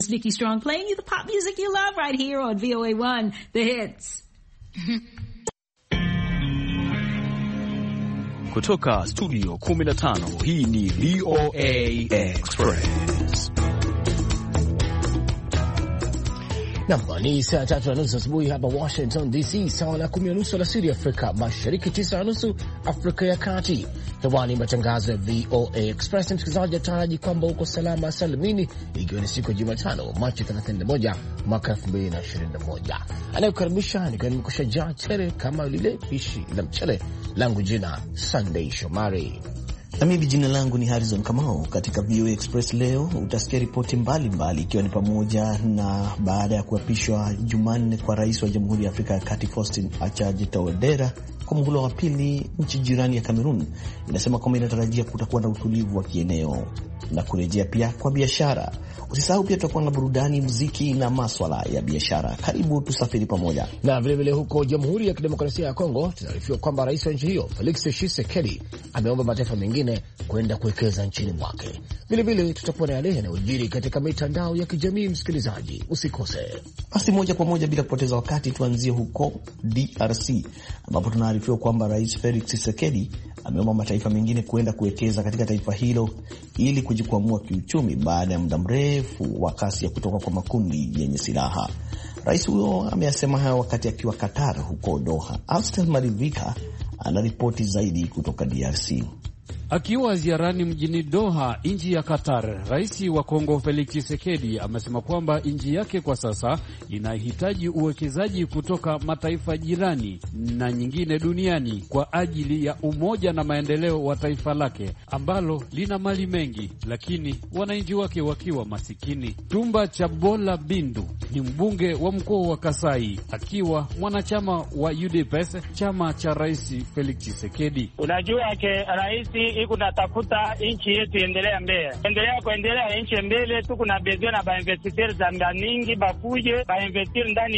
Nikki Strong playing you the pop music you love right here on VOA1, The Hits. Kutoka studio 15, hii ni VOA Express. Ni saa 3:30 asubuhi hapa Washington DC, sawa na 10:30 alasiri Afrika Mashariki, 9:30 Afrika ya Kati. Hewani matangazo ya VOA Express. Msikilizaji ataraji kwamba uko salama salimini, ikiwa ni siku ya Jumatano Machi 31 mwaka 2021. Anayokaribisha nikiwa nimekusha jaa tele kama lile pishi la mchele langu, jina Sunday Shomari. Na mimi jina langu ni Harrison Kamau. Katika VOA Express leo utasikia ripoti mbalimbali, ikiwa ni pamoja na baada ya kuapishwa Jumanne kwa rais wa Jamhuri ya Afrika ya Kati Faustin Archange Touadera kwa muhula wa pili, nchi jirani ya Cameroon inasema kwamba inatarajia kutakuwa na utulivu wa kieneo na kurejea pia kwa biashara. Usisahau pia tutakuwa na burudani, muziki na maswala ya biashara. Karibu tusafiri pamoja. Na vile huko Jamhuri ya Kidemokrasia ya Kongo tunaarifiwa kwamba rais wa nchi hiyo Felix Tshisekedi ameomba mataifa mengine kwenda kuwekeza nchini mwake. Vile tutakuwa na yale yanayojiri katika mitandao ya kijamii. Msikilizaji, usikose. Basi moja kwa moja bila kupoteza wakati tuanzie huko DRC, ambapo tunaarifiwa kwamba rais Felix Tshisekedi ameomba mataifa mengine kwenda kuwekeza katika taifa hilo ili kujikwamua kiuchumi baada ya muda mrefu wa kasi ya kutoka kwa makundi yenye silaha. Rais huyo ameyasema hayo wakati akiwa Qatar huko Doha. Austin Malivika anaripoti zaidi kutoka DRC. Akiwa ziarani mjini Doha, nchi ya Qatar, rais wa Kongo Felix Tshisekedi amesema kwamba nchi yake kwa sasa inahitaji uwekezaji kutoka mataifa jirani na nyingine duniani kwa ajili ya umoja na maendeleo wa taifa lake ambalo lina mali mengi, lakini wananchi wake wakiwa masikini. Tumba Chabola Bindu ni mbunge wa mkoa wa Kasai, akiwa mwanachama wa UDPS, chama cha rais Felix Tshisekedi. Unajua ke rais iko natafuta nchi yetu endelea mbele. Kuendelea nchi mbele, tuko na bezwe na bainvestiteurs za mingi bakuje bainvestir ndani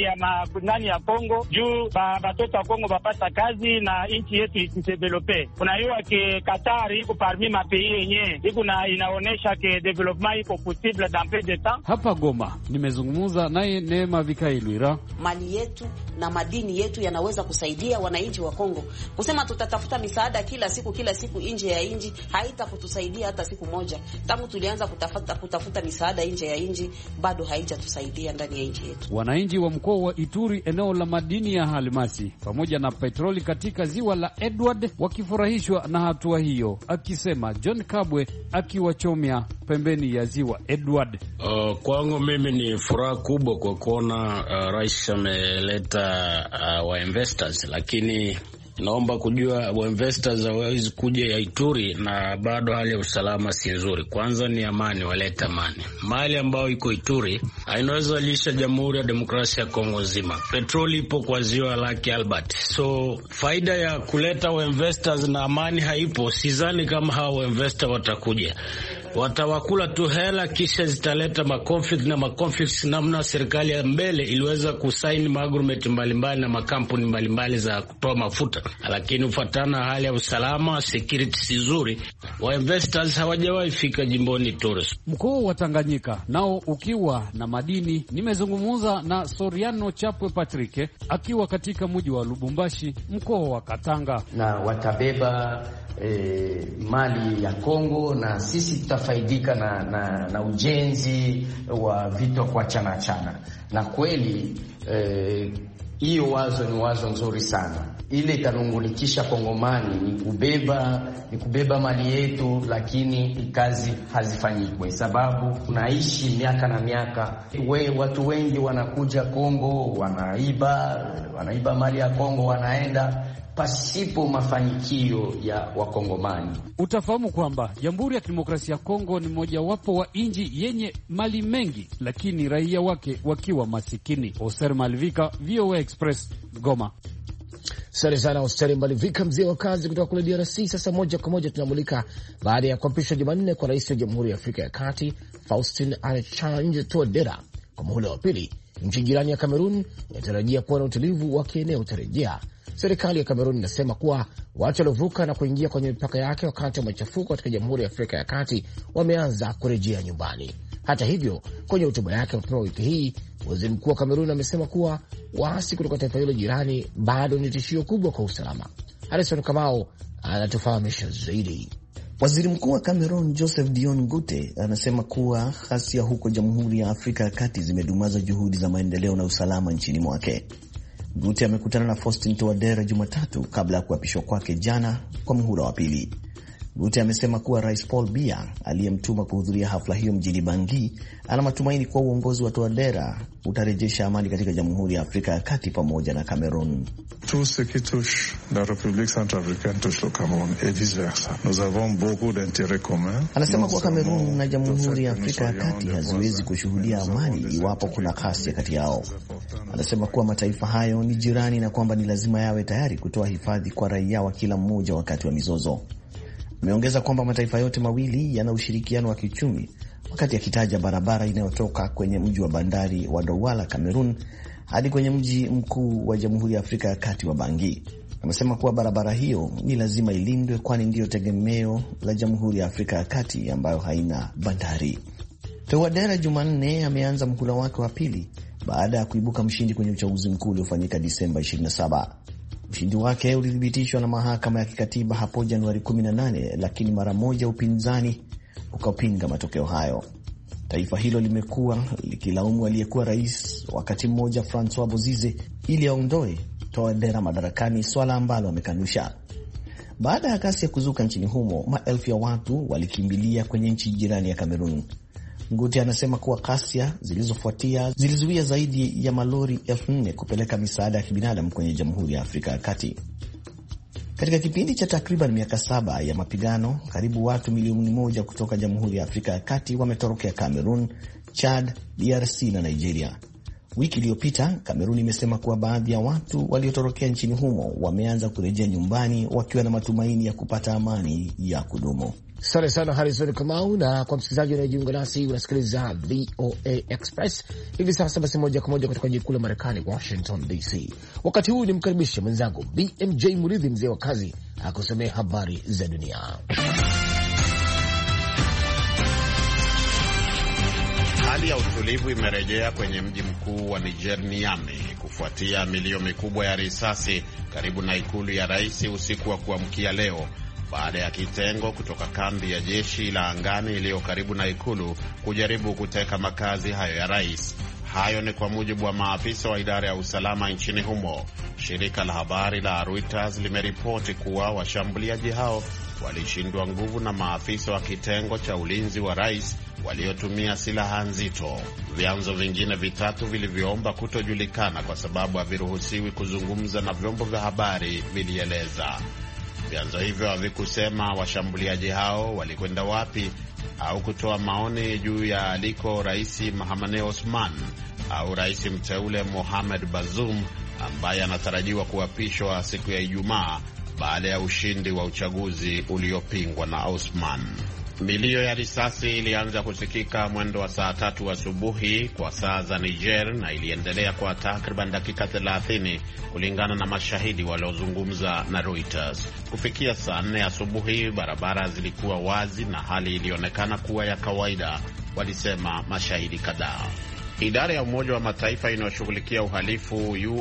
ya Kongo juu batoto wa Kongo bapata kazi na nchi yetu isidevelope. Unajua ke Qatar iko parmi mapays yenye iko na inaonesha ke development iko possible dans peu de temps. Hapa Goma nimezungumza naye Neema Vikailwira. Mali yetu na madini yetu yanaweza kusaidia wananchi wa Kongo. Kusema tutatafuta misaada kila siku nje ya nchi haita kutusaidia hata siku moja. Tangu tulianza kutafuta misaada nje ya nchi bado haijatusaidia ndani ya nchi yetu. Wananchi wa mkoa wa Ituri, eneo la madini ya almasi pamoja na petroli katika ziwa la Edward, wakifurahishwa na hatua hiyo, akisema John Kabwe akiwachomea pembeni ya ziwa Edward. Kwangu mimi ni furaha kubwa kwa kuona rais ameleta wa investors, lakini naomba kujua wa investors hawezi kuja ya Ituri na bado hali ya usalama si nzuri. Kwanza ni amani, waleta amani. Mali ambayo iko Ituri hainaweza lisha Jamhuri ya Demokrasia ya Kongo nzima. Petroli ipo kwa ziwa Lake Albert. So faida ya kuleta wa investors na amani haipo. Sidhani kama hao wa investor watakuja. Watawakula tu hela kisha zitaleta makonflicts namna serikali ya mbele iliweza kusaini agreement mbalimbali na makampuni mbalimbali za kutoa mafuta, lakini ufuatana hali ya usalama, security si nzuri, wa investors hawajawahi fika jimboni tourist. Mkoa wa Tanganyika nao ukiwa na madini. Nimezungumza na Soriano Chapwe Patrick akiwa katika mji wa Lubumbashi, mkoa wa Katanga. Na watabeba mali ya Kongo na sisi tutafaidika na ujenzi wa vitu kwa chana. Na kweli hiyo wazo ni wazo nzuri sana. Ile itanungulikisha Kongomani ni kubeba mali yetu, lakini kazi hazifanyikwe sababu tunaishi miaka na miaka. Watu wengi wanakuja Kongo, wanaiba mali ya Kongo, wanaenda pasipo mafanikio ya Wakongomani. Utafahamu kwamba Jamhuri ya Kidemokrasia ya Kongo ni mojawapo wa nchi yenye mali mengi, lakini raia wake wakiwa masikini. Oser Malivika, VOA Express, Goma. Asante sana Oster Malivika, mzee wa kazi kutoka kule DRC. Sasa moja kwa moja tunamulika baada ya kuapishwa Jumanne kwa rais wa Jamhuri ya Afrika ya Kati Faustin Archange Touadera kwa muhula wa pili, nchi jirani ya Cameroon inatarajia kuwa na utulivu wa kieneo utarejea. Serikali ya Kamerun inasema kuwa watu waliovuka na kuingia kwenye mipaka yake wakati wa machafuko katika Jamhuri ya Afrika ya Kati wameanza kurejea nyumbani. Hata hivyo, kwenye hotuba yake mapema wiki hii, waziri mkuu wa Kamerun amesema kuwa waasi kutoka taifa hilo jirani bado ni tishio kubwa kwa usalama. Harrison Kamau anatufahamisha zaidi. Waziri mkuu wa Cameroon Joseph Dion Ngute anasema kuwa ghasia huko Jamhuri ya Afrika ya Kati zimedumaza juhudi za maendeleo na usalama nchini mwake. Ngute amekutana na Faustin Touadera Jumatatu kabla ya kuapishwa kwake jana kwa muhula wa pili. Ngute amesema kuwa Rais Paul Biya aliyemtuma kuhudhuria hafla hiyo mjini Bangui ana matumaini kuwa uongozi wa Touadera utarejesha amani katika Jamhuri ya Afrika ya Kati pamoja na Cameroon. Tout ce qui touche la République centrafricaine touche le Cameroun et vice versa. Nous avons beaucoup d'intérêts communs. Anasema kuwa Cameroon na Jamhuri ya Afrika ya Kati haziwezi kushuhudia amani iwapo kuna ghasia kati yao. Anasema kuwa mataifa hayo ni jirani na kwamba ni lazima yawe tayari kutoa hifadhi kwa raia wa kila mmoja wakati wa mizozo. Ameongeza kwamba mataifa yote mawili yana ushirikiano wa kiuchumi, wakati akitaja barabara inayotoka kwenye mji wa bandari wa Douala, Cameroon, hadi kwenye mji mkuu wa Jamhuri ya Afrika ya Kati wa Bangui. Amesema kuwa barabara hiyo ni lazima ilindwe, kwani ndiyo tegemeo la Jamhuri ya Afrika ya Kati ambayo haina bandari. Touadera Jumanne ameanza mhula wake wa pili baada ya kuibuka mshindi kwenye uchaguzi mkuu uliofanyika Disemba 27. Ushindi wake ulithibitishwa na mahakama ya kikatiba hapo Januari 18, lakini mara moja upinzani ukapinga matokeo hayo. Taifa hilo limekuwa likilaumu aliyekuwa rais wakati mmoja Francois Bozize ili aondoe Touadera madarakani, swala ambalo amekanusha. Baada ya ghasia kuzuka nchini humo, maelfu ya watu walikimbilia kwenye nchi jirani ya Cameroon. Ngute anasema kuwa ghasia zilizofuatia zilizuia zaidi ya malori 4,000 kupeleka misaada ya kibinadamu kwenye Jamhuri ya Afrika ya Kati. Katika kipindi cha takriban miaka 7 ya mapigano, karibu watu milioni 1 kutoka Jamhuri ya Afrika ya Kati wametorokea Cameroon, Chad, DRC na Nigeria. Wiki iliyopita, Cameroon imesema kuwa baadhi ya watu waliotorokea nchini humo wameanza kurejea nyumbani wakiwa na matumaini ya kupata amani ya kudumu. Asante sana Harrison Kamau, na kwa msikilizaji unayejiunga nasi unasikiliza VOA Express hivi sasa. Basi moja kwa moja kutoka jiji kuu la Marekani, Washington DC. Wakati huu ni mkaribishe mwenzangu BMJ Muridhi, mzee wa kazi, akusomea habari za dunia. Hali ya utulivu imerejea kwenye mji mkuu wa Niger, Niamey, kufuatia milio mikubwa ya risasi karibu na ikulu ya rais usiku wa kuamkia leo, baada ya kitengo kutoka kambi ya jeshi la angani iliyo karibu na ikulu kujaribu kuteka makazi hayo ya rais. Hayo ni kwa mujibu wa maafisa wa idara ya usalama nchini humo. Shirika la habari la Reuters limeripoti kuwa washambuliaji hao walishindwa nguvu na maafisa wa kitengo cha ulinzi wa rais waliotumia silaha nzito. Vyanzo vingine vitatu vilivyoomba kutojulikana kwa sababu haviruhusiwi kuzungumza na vyombo vya habari vilieleza. Vyanzo hivyo havikusema washambuliaji hao walikwenda wapi au kutoa maoni juu ya aliko Rais Mahamadou Ousmane au rais mteule Mohamed Bazoum ambaye anatarajiwa kuapishwa siku ya Ijumaa baada ya ushindi wa uchaguzi uliopingwa na Ousmane. Milio ya risasi ilianza kusikika mwendo wa saa 3 asubuhi kwa saa za Niger na iliendelea kwa takriban dakika 30 kulingana na mashahidi waliozungumza na Reuters. Kufikia saa 4 asubuhi barabara zilikuwa wazi na hali ilionekana kuwa ya kawaida, walisema mashahidi kadhaa. Idara ya Umoja wa Mataifa inayoshughulikia uhalifu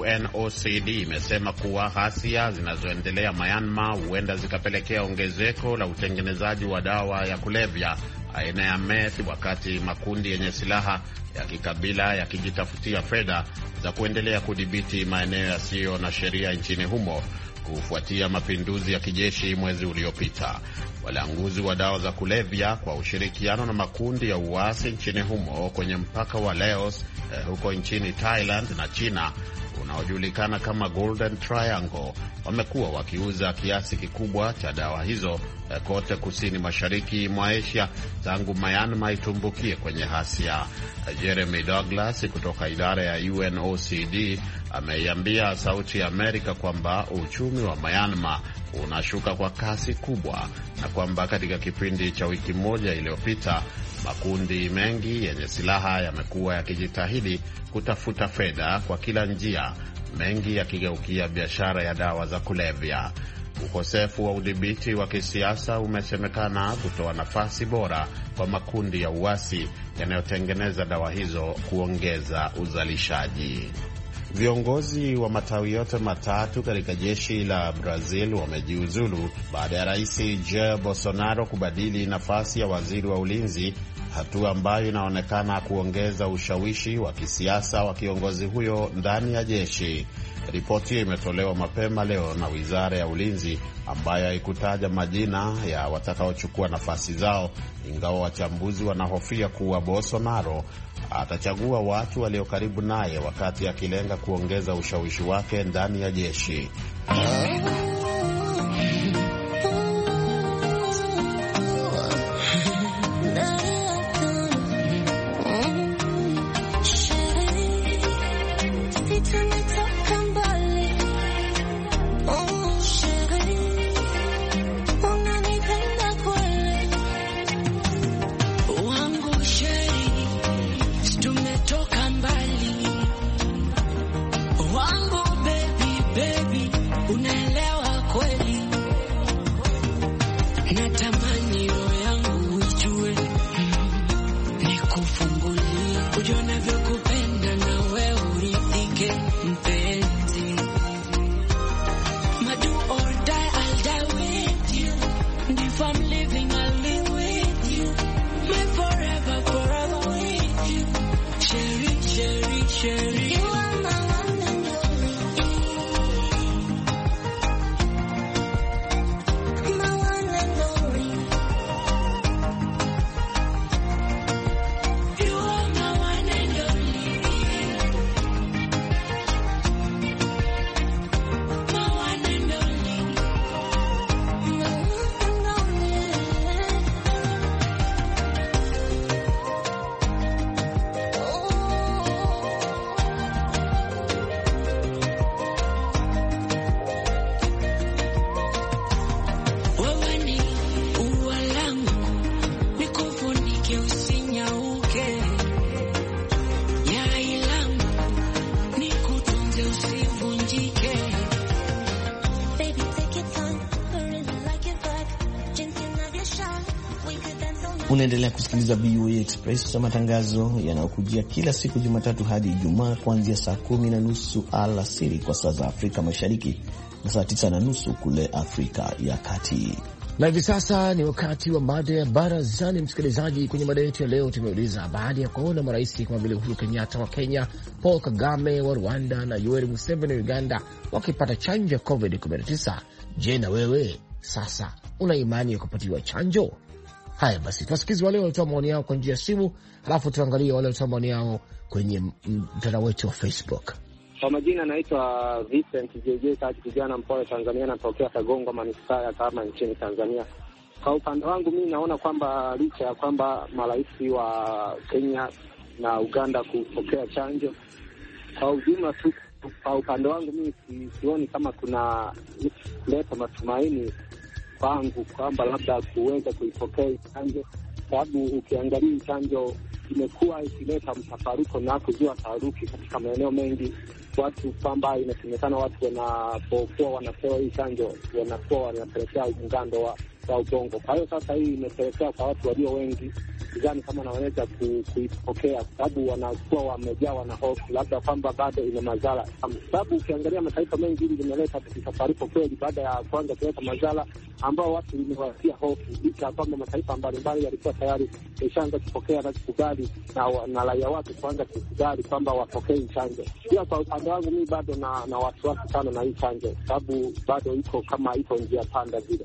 UNOCD imesema kuwa ghasia zinazoendelea Myanmar huenda zikapelekea ongezeko la utengenezaji wa dawa ya kulevya aina ya meth, wakati makundi yenye silaha ya kikabila yakijitafutia fedha za kuendelea kudhibiti maeneo yasiyo na sheria nchini humo kufuatia mapinduzi ya kijeshi mwezi uliopita. Walanguzi wa dawa za kulevya kwa ushirikiano na makundi ya uasi nchini humo kwenye mpaka wa Laos huko nchini Thailand na China unaojulikana kama Golden Triangle wamekuwa wakiuza kiasi kikubwa cha dawa hizo kote kusini mashariki mwa Asia tangu Myanmar itumbukie kwenye ghasia. Jeremy Douglas kutoka idara ya UNOCD ameiambia Sauti ya Amerika kwamba uchumi wa Myanmar unashuka kwa kasi kubwa na kwamba katika kipindi cha wiki moja iliyopita makundi mengi yenye silaha yamekuwa yakijitahidi kutafuta fedha kwa kila njia, mengi yakigeukia biashara ya dawa za kulevya. Ukosefu wa udhibiti wa kisiasa umesemekana kutoa nafasi bora kwa makundi ya uasi yanayotengeneza dawa hizo kuongeza uzalishaji. Viongozi wa matawi yote matatu katika jeshi la Brazil wamejiuzulu baada ya Rais Jair Bolsonaro kubadili nafasi ya waziri wa ulinzi, hatua ambayo inaonekana kuongeza ushawishi wa kisiasa wa kiongozi huyo ndani ya jeshi. Ripoti imetolewa mapema leo na Wizara ya Ulinzi ambayo haikutaja majina ya watakaochukua nafasi zao, ingawa wachambuzi wanahofia kuwa Bolsonaro atachagua watu walio karibu naye wakati akilenga kuongeza ushawishi wake ndani ya jeshi. Unaendelea kusikiliza VOA Express, matangazo yanayokujia kila siku Jumatatu hadi Ijumaa kuanzia saa 10:30 alasiri kwa saa za Afrika Mashariki na saa 9:30 kule Afrika ya Kati. Na hivi sasa ni wakati wa mada ya barazani. Msikilizaji, kwenye mada yetu ya leo tumeuliza, baada ya kuona marais kama vile Uhuru Kenyatta wa Kenya, Paul Kagame wa Rwanda na Yoweri Museveni wa Uganda wakipata chanjo ya COVID-19, je, na wewe sasa una imani ya kupatiwa chanjo? Haya basi, tuwasikizi wale walitoa maoni yao kwa njia ya simu, halafu tuangalie wale walitoa maoni yao kwenye mtandao wetu wa Facebook. Kwa majina naitwa Vincent JJ Kati, kijana mpole Tanzania, natokea Kagongo manispaa ya Kahama nchini Tanzania. Kwa upande wangu mimi naona kwamba licha ya kwamba marais wa Kenya na Uganda kupokea chanjo, kwa ujumla tu, kwa upande wangu mimi sioni kama kuna kuleta matumaini kwangu kwamba labda kuweza kuipokea chanjo, sababu ukiangalia chanjo imekuwa ikileta mtafaruko na kuzua taharuki katika maeneo mengi. Watu kwamba inasemekana watu wanapokuwa wanapewa hii chanjo wanakuwa wanapelekea mgando wa ubongo. Kwa hiyo sasa hii imepelekea kwa watu walio wengi sidhani kama wanaweza kuipokea, sababu wanakuwa wamejawa na hofu labda kwamba bado ina madhara, sababu ukiangalia mataifa mengi hili limeleta taarifa kweli baada ya kuanza kuleta madhara ambao watu limewatia hofu, licha ya kwamba mataifa mbalimbali yalikuwa tayari yashaanza kupokea na kukubali na raia wake kuanza kukubali kwamba wapokee chanjo. Pia kwa upande wangu mimi bado na wasiwasi sana na hii chanjo, sababu bado iko kama iko njia panda vile.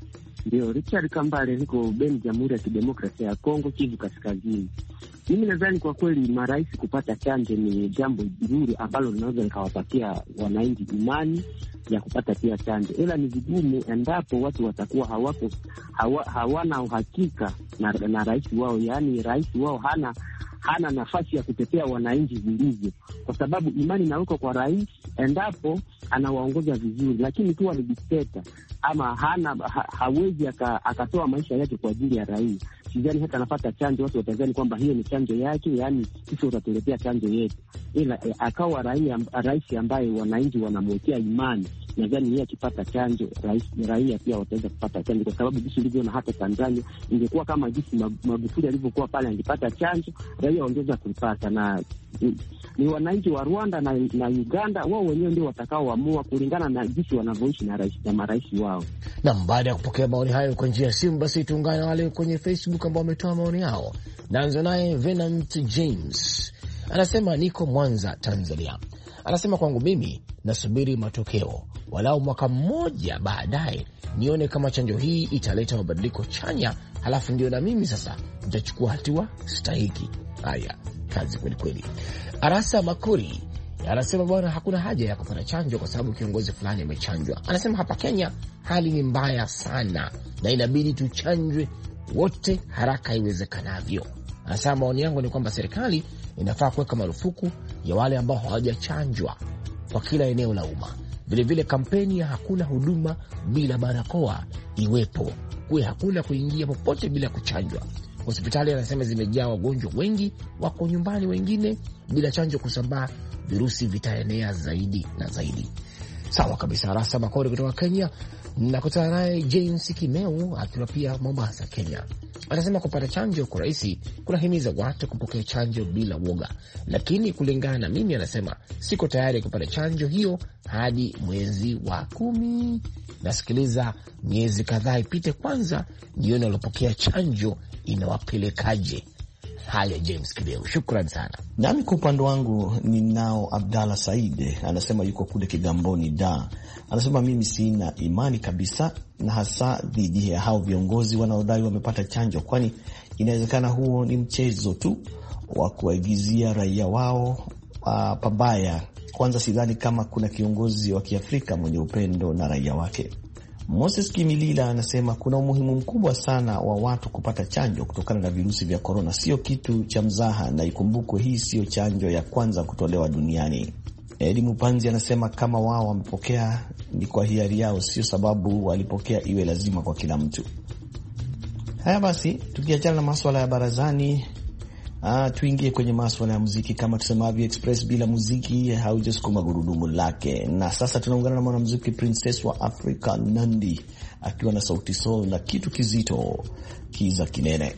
Ndio, Richard Kambale, niko Beni, Jamhuri ya Kidemokrasia ya Kongo, Kivu Kaskazini. Mimi nadhani kwa kweli marais kupata chanjo ni jambo zuri ambalo linaweza likawapatia wananchi imani ya kupata pia chanjo, ila ni vigumu endapo watu watakuwa hawana uhakika na rais wao, yaani rais wao hana nafasi ya kutetea wananchi vilivyo, kwa sababu imani inawekwa kwa rais endapo anawaongoza vizuri, lakini tu ni dikteta ama hawezi akatoa maisha yake kwa ajili ya raia. Sidhani hata anapata chanjo watu watazani kwamba hiyo ni chanjo yake, yaani sisi utatuletea chanjo yetu, ila akawa rais ambaye wananchi wanamwekea imani nadhani yeye akipata chanjo, raia pia wataweza kupata chanjo, kwa sababu jinsi ilivyo na hata Tanzania ingekuwa kama jinsi Magufuli alivyokuwa pale, angepata chanjo, raia wangeweza kuipata, na ni wananchi wa Rwanda na Uganda wao wenyewe ndio watakaoamua kulingana na jinsi wanavyoishi na marais wao. Na baada ya kupokea maoni hayo kwa njia ya simu, basi tuungane na wale kwenye Facebook ambao wametoa maoni yao. Naanza naye Venant James, anasema niko Mwanza, Tanzania. Anasema kwangu mimi nasubiri matokeo walau mwaka mmoja baadaye nione kama chanjo hii italeta mabadiliko chanya, halafu ndio na mimi sasa nitachukua hatua stahiki. Haya, kazi kweli kweli. Arasa Makuri anasema bwana, hakuna haja ya kupata chanjo kwa sababu kiongozi fulani amechanjwa. Anasema hapa Kenya hali ni mbaya sana na inabidi tuchanjwe wote haraka iwezekanavyo. Anasema maoni yangu ni kwamba serikali inafaa kuweka marufuku ya wale ambao hawajachanjwa kwa kila eneo la umma. Vilevile kampeni ya hakuna huduma bila barakoa iwepo, kuwe hakuna kuingia popote bila kuchanjwa. Hospitali anasema zimejaa wagonjwa wengi, wako nyumbani wengine, bila chanjo kusambaa virusi vitaenea zaidi na zaidi. Sawa kabisa. Rasa Makori kutoka Kenya. Nakutana naye James Kimeu akiwa pia Mombasa, Kenya. Anasema kupata chanjo kwa rahisi kunahimiza watu kupokea chanjo bila woga, lakini kulingana na mimi, anasema siko tayari kupata chanjo hiyo hadi mwezi wa 10. Nasikiliza miezi kadhaa ipite kwanza nione walopokea chanjo inawapelekaje. Haya, James Kideu, shukrani sana. Nami kwa upande wangu ninao Abdalla Saide, anasema yuko kule Kigamboni da. Anasema mimi sina imani kabisa na hasa dhidi ya hao viongozi wanaodai wamepata chanjo, kwani inawezekana huo ni mchezo tu wa kuaigizia raia wao pabaya. Kwanza sidhani kama kuna kiongozi wa Kiafrika mwenye upendo na raia wake. Moses Kimilila anasema kuna umuhimu mkubwa sana wa watu kupata chanjo kutokana na virusi vya korona. Sio kitu cha mzaha, na ikumbukwe hii sio chanjo ya kwanza kutolewa duniani. Edi Mupanzi anasema kama wao wamepokea ni kwa hiari yao, sio sababu walipokea iwe lazima kwa kila mtu. Haya basi, tukiachana na masuala ya barazani, tuingie kwenye masuala ya muziki. Kama tusemavyo, Express bila muziki haujasukuma gurudumu lake. Na sasa tunaungana na mwanamuziki Princess wa Africa Nandi akiwa na sauti soul na kitu kizito, kiza kinene.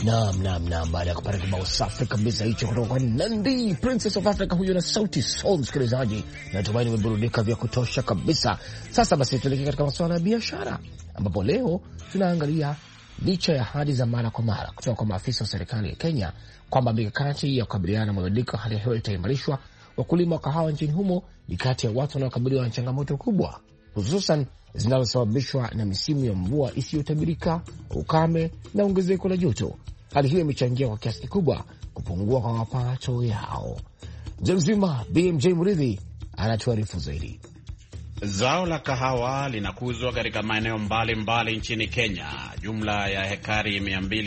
Naam, baada ya kupata kibao safi kabisa hicho kutoka kwa Nandi, Princess of Africa, huyo na Sauti Sol. Msikilizaji, natumaini umeburudika vya kutosha kabisa. Sasa basi tuelekee katika masuala ya biashara, ambapo leo tunaangalia licha ya ahadi za mara kwa mara kutoka kwa maafisa wa serikali ya Kenya kwamba mikakati ya kukabiliana na mabadiliko ya hali ya hewa itaimarishwa, wakulima wa kahawa nchini humo ni kati ya watu wanaokabiliwa na changamoto kubwa, hususan zinazosababishwa na misimu ya mvua isiyotabirika, ukame na ongezeko la joto. Hali hiyo imechangia kwa kiasi kikubwa kupungua kwa mapato yao. Mzima BMJ Muridhi anatuarifu zaidi. Zao la kahawa linakuzwa katika maeneo mbalimbali nchini Kenya. Jumla ya hekari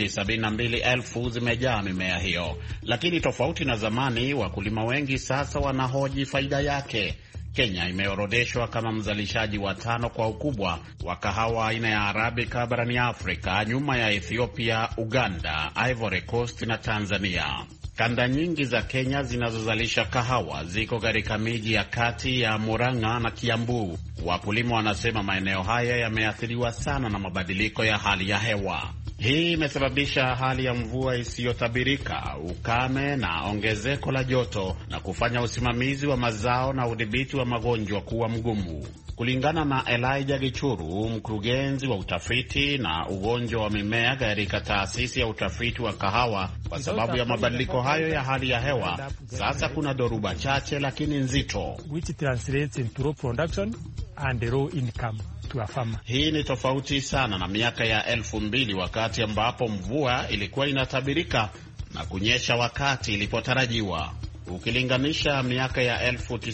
272,000 zimejaa mimea hiyo. Lakini tofauti na zamani, wakulima wengi sasa wanahoji faida yake. Kenya imeorodeshwa kama mzalishaji wa 5 kwa ukubwa wa kahawa aina ya Arabica barani Afrika, nyuma ya Ethiopia, Uganda, Ivory Coast na Tanzania. Kanda nyingi za Kenya zinazozalisha kahawa ziko katika miji ya kati ya Murang'a na Kiambu. Wakulima wanasema maeneo haya yameathiriwa sana na mabadiliko ya hali ya hewa. Hii imesababisha hali ya mvua isiyotabirika, ukame na ongezeko la joto, na kufanya usimamizi wa mazao na udhibiti wa magonjwa kuwa mgumu. Kulingana na Elijah Gichuru, mkurugenzi wa utafiti na ugonjwa wa mimea katika taasisi ya utafiti wa kahawa, kwa sababu ya mabadiliko hayo ya hali ya hewa, sasa kuna dhoruba chache lakini nzito, which translates into low production and low income. Hii ni tofauti sana na miaka ya 2000 wakati ambapo mvua ilikuwa inatabirika na kunyesha wakati ilipotarajiwa. Ukilinganisha miaka ya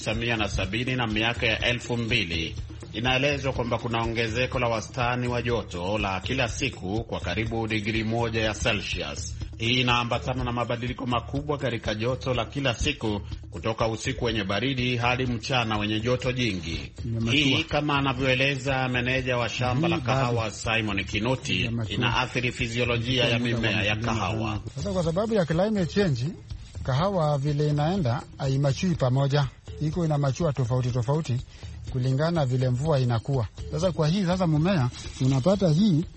1970 na miaka ya 2000, inaelezwa kwamba kuna ongezeko la wastani wa joto la kila siku kwa karibu digrii 1 ya Celsius. Hii inaambatana na mabadiliko makubwa katika joto la kila siku, kutoka usiku wenye baridi hadi mchana wenye joto jingi. Hii, kama anavyoeleza meneja wa shamba la kahawa Simon Kinoti, inaathiri fiziolojia ya mimea ya kahawa. Sasa kwa sababu ya climate change, kahawa vile inaenda haimachui pamoja, iko inamachua tofauti kulingana vile mvua inakuwa. Sasa kwa hii sasa mmea unapata hii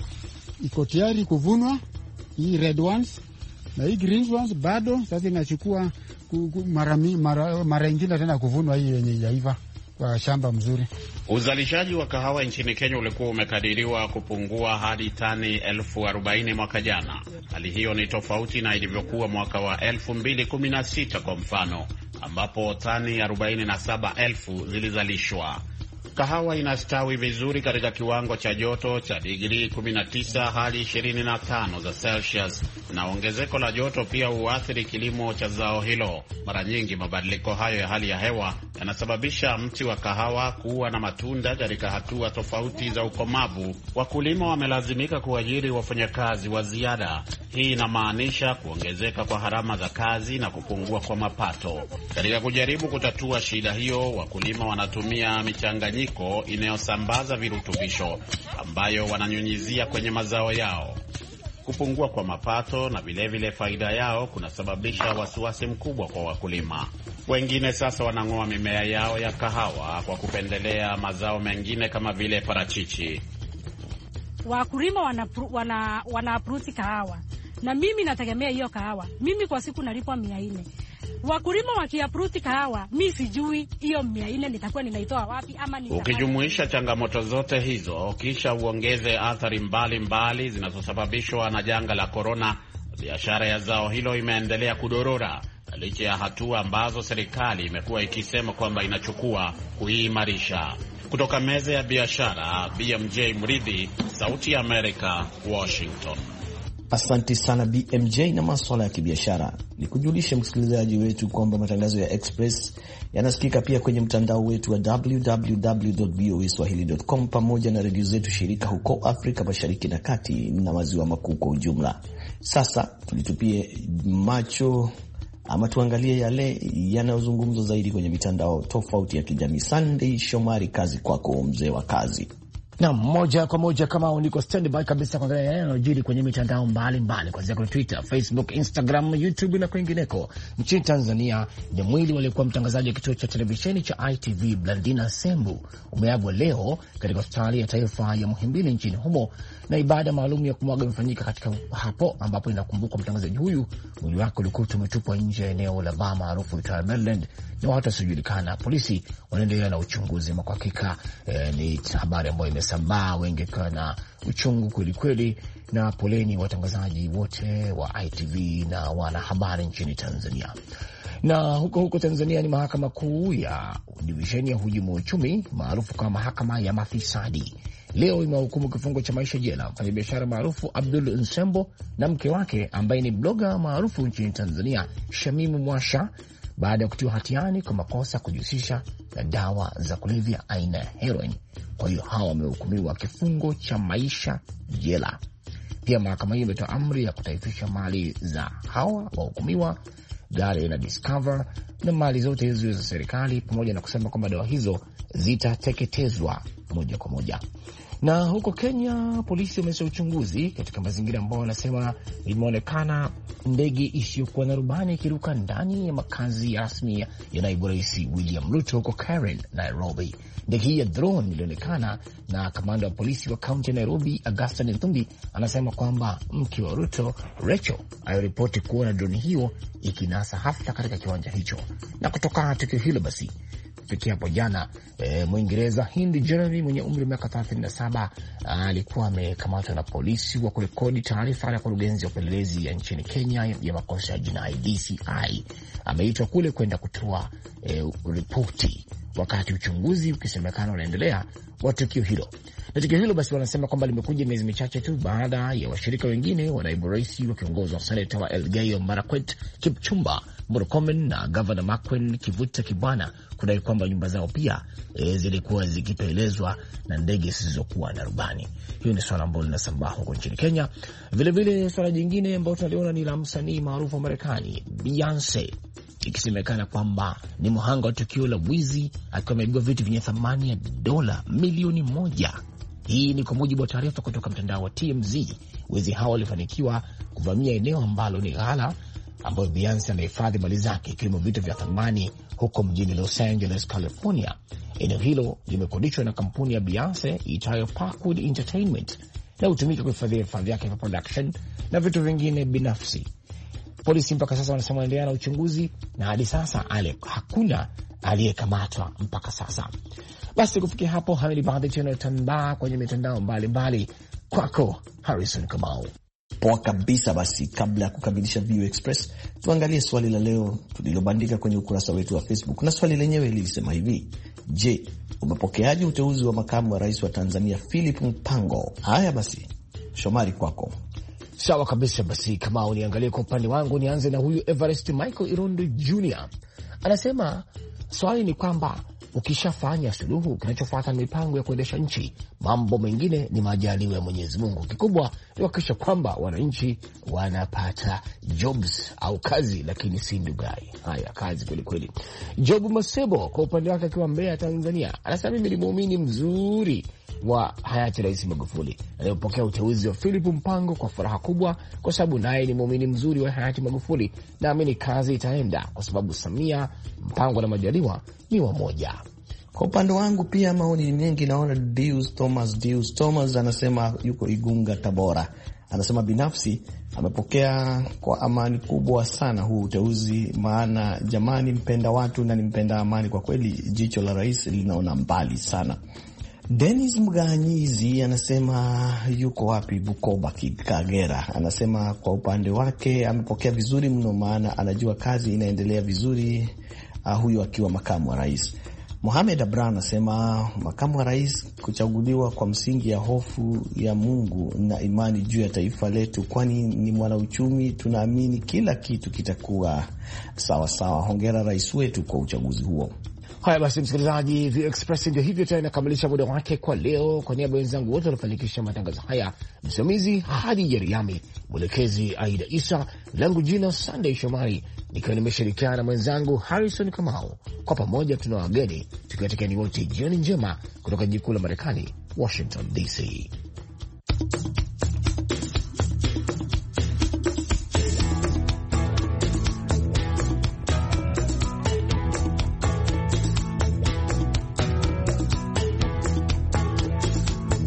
iko tayari kuvunwa, hii red ones na hii green ones bado. Sasa inachukua mara ingine tena kuvunwa hii yenye yaiva kwa shamba mzuri. Uzalishaji wa kahawa nchini Kenya ulikuwa umekadiriwa kupungua hadi tani 40,000 mwaka jana. Hali hiyo ni tofauti na ilivyokuwa mwaka wa 2016 kwa mfano, ambapo tani 47,000 zilizalishwa. Kahawa inastawi vizuri katika kiwango cha joto cha digrii 19 hadi 25 za Celsius, na ongezeko la joto pia huathiri kilimo cha zao hilo. Mara nyingi mabadiliko hayo ya hali ya hewa yanasababisha mti wa kahawa kuwa na matunda katika hatua tofauti za ukomavu. Wakulima wamelazimika kuajiri wafanyakazi wa ziada. Hii inamaanisha kuongezeka kwa gharama za kazi na kupungua kwa mapato. Katika kujaribu kutatua shida hiyo, wakulima wanatumia michanganyiko inayosambaza virutubisho ambayo wananyunyizia kwenye mazao yao. Kupungua kwa mapato na vilevile faida yao kunasababisha wasiwasi mkubwa kwa wakulima. Wengine sasa wanang'oa mimea yao ya kahawa kwa kupendelea mazao mengine kama vile parachichi. Wakulima wana kahawa na mimi nategemea hiyo kahawa. Mimi kwa siku nalipwa 400. Wakulima wakiapruti kahawa, mimi sijui hiyo 400 nitakuwa ninaitoa wapi ama Ukijumuisha changamoto zote hizo, kisha uongeze athari mbalimbali zinazosababishwa na janga la korona, biashara ya zao hilo imeendelea kudorora licha ya hatua ambazo serikali imekuwa ikisema kwamba inachukua kuimarisha. Kutoka meza ya biashara, BMJ Mridhi, Sauti ya Amerika, Washington. Asanti sana BMJ na masuala ya kibiashara. Ni kujulisha msikilizaji wetu kwamba matangazo ya Express yanasikika pia kwenye mtandao wetu wa www.voaswahili.com pamoja na redio zetu shirika huko Afrika Mashariki na Kati na Maziwa Makuu kwa ujumla. Sasa tulitupie macho ama tuangalie yale yanayozungumzwa zaidi kwenye mitandao tofauti ya kijamii. Sunday Shomari, kazi kwako mzee wa kazi. Na moja kwa moja kama niko standby kabisa kuangalia yanayojiri kwenye mitandao mbalimbali kuanzia kwenye Twitter, Facebook, Instagram, YouTube na kwingineko. Nchini Tanzania, mwili waliokuwa mtangazaji wa kituo cha televisheni cha ITV Blandina Sembu umeagwa leo katika hospitali ya taifa ya Muhimbili nchini humo, na ibada maalum ya kumwaga imefanyika katika hapo ambapo inakumbukwa mtangazaji huyu. Mwili wake ulikuwa umetupwa nje ya eneo la baa maarufu la Maryland na watu wasiojulikana. Polisi wanaendelea na uchunguzi. Kwa hakika ni habari ambayo imesambaa, wengi kwa na uchungu kweli kweli, na poleni watangazaji wote wa ITV na wanahabari nchini Tanzania. Na huko Tanzania ni mahakama kuu ya divisheni ya hujumu uchumi maarufu kama mahakama ya mafisadi leo imehukumu kifungo cha maisha jela mfanyabiashara maarufu Abdul Nsembo na mke wake ambaye ni bloga maarufu nchini Tanzania Shamimu Mwasha baada ya kutiwa hatiani kwa makosa kujihusisha na dawa za kulevya aina ya heroin. Kwa hiyo hawa wamehukumiwa kifungo cha maisha jela. Pia mahakama hiyo imetoa amri ya kutaifisha mali za hawa wahukumiwa, gari na Discover na mali zote hizo za serikali, pamoja na kusema kwamba dawa hizo zitateketezwa moja kwa moja. Na huko Kenya, polisi wamesha uchunguzi katika mazingira ambayo wanasema imeonekana ndege isiyokuwa na rubani ikiruka ndani ya makazi rasmi ya naibu rais William Ruto huko Karen, Nairobi. Ndege hii ya drone ilionekana, na kamanda wa polisi wa kaunti ya Nairobi Augustine Ntumbi anasema kwamba mke wa Ruto Rachel aliripoti kuona drone hiyo ikinasa hafla katika kiwanja hicho. Na kutoka tukio hilo basi kufikia hapo jana, Mwingereza Hindi Jeremy mwenye umri wa miaka 37 alikuwa amekamatwa na polisi wa kurekodi taarifa ya kurugenzi ya upelelezi ya nchini Kenya ya makosa ya jinai DCI. Ameitwa kule kwenda kutoa ripoti wakati uchunguzi ukisemekana unaendelea wa tukio hilo. Na tukio hilo basi wanasema kwamba limekuja miezi michache tu baada ya washirika wengine wa naibu rais wakiongozwa seneta wa Elgeyo Marakwet Kipchumba Murkomen na Governor Makwen Kivuta Kibwana kudai kwamba nyumba zao pia zilikuwa zikipelelezwa na ndege zisizokuwa na rubani. Hiyo ni swala ambalo linasambaa huko nchini Kenya. Vile vile swala jingine ambalo tunaliona ni la msanii maarufu wa Marekani Beyonce, ikisemekana kwamba ni mhanga wa tukio la wizi akiwa ameibiwa vitu vyenye thamani ya dola milioni 1. Hii ni kwa mujibu wa taarifa kutoka mtandao wa TMZ. Wezi hao walifanikiwa kuvamia eneo ambalo ni ghala ambayo Beyonce anahifadhi mali zake ikiwemo vitu vya thamani huko mjini Los Angeles, California. Eneo hilo limekodishwa na kampuni ya Beyonce itayo Parkwood Entertainment na hutumika kuhifadhi vifaa vyake vya production na vitu vingine binafsi. Polisi mpaka sasa wanasema wanaendelea na uchunguzi, na hadi sasa hakuna aliyekamatwa mpaka sasa. Basi kufikia hapo, hali baadhi tena tambaa kwenye mitandao mbalimbali. Kwako Harrison Kamau. Poa kabisa. Basi kabla ya kukamilisha VOA Express, tuangalie swali la leo tulilobandika kwenye ukurasa wetu wa Facebook, na swali lenyewe lilisema hivi: je, umepokeaje uteuzi wa makamu wa rais wa Tanzania Philip Mpango? Haya basi, Shomari kwako. Sawa kabisa. Basi kama uniangalie kwa upande wangu, nianze na huyu Everest Michael Irondo Jr. Anasema swali ni kwamba ukishafanya suluhu, kinachofuata ni mipango ya kuendesha nchi. Mambo mengine ni majaliwa ya Mwenyezi Mungu. Kikubwa ni kuhakikisha kwamba wananchi wanapata jobs au kazi, lakini si ndugai. Haya, kazi kweli kweli. Job Masebo kwa upande wake akiwa Mbeya, Tanzania, anasema mimi ni muumini mzuri wa hayati Rais Magufuli, aliyopokea uteuzi wa Philip Mpango kwa furaha kubwa, kwa sababu naye ni muumini mzuri wa hayati Magufuli. Naamini kazi itaenda kwa sababu Samia, Mpango na Majaliwa ni wamoja. Kwa upande wangu pia maoni mengi. Naona Deus Thomas anasema yuko Igunga, Tabora. Anasema binafsi amepokea kwa amani kubwa sana huu uteuzi, maana jamani, mpenda watu na nimpenda amani. Kwa kweli jicho la rais linaona mbali sana. Dennis Mganyizi anasema yuko wapi, Bukoba, Kagera. Anasema kwa upande wake amepokea vizuri mno, maana anajua kazi inaendelea vizuri, huyu akiwa makamu wa rais. Mohamed Abra anasema makamu wa rais kuchaguliwa kwa msingi ya hofu ya Mungu na imani juu ya taifa letu, kwani ni mwanauchumi, tunaamini kila kitu kitakuwa sawa sawa. Hongera rais wetu kwa uchaguzi huo. Haya basi, msikilizaji, VOA Express ndio hivyo tena inakamilisha muda wake kwa leo. Kwa niaba ya wenzangu wote wanafanikisha matangazo haya, msimamizi Hadi Jeriami, mwelekezi Aida Isa, langu jina Sunday Shomari, nikiwa nimeshirikiana na mwenzangu Harrison Kamau. Kwa pamoja tuna wageni tukiwatakieni wote jioni njema kutoka jiji kuu la Marekani, Washington DC.